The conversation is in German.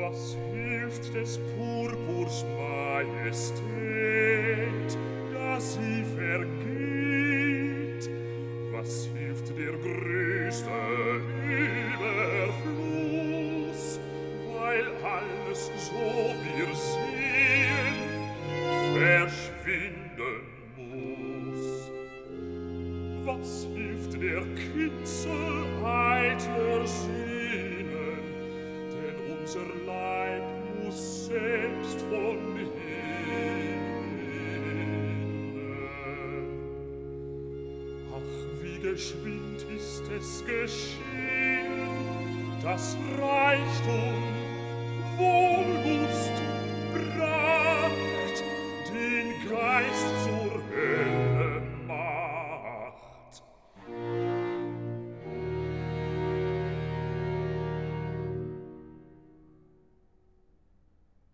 Was hilft des Purpurs Majestät, dass sie vergeht? Was hilft der größte Überfluss, weil alles, so wir sehen, verschwinden muss? Was hilft der Kitzel eitler Sinnen, denn unser Leib muss selbst von geschwind ist es geschehen, dass Reichtum, Wohllust, Pracht den Geist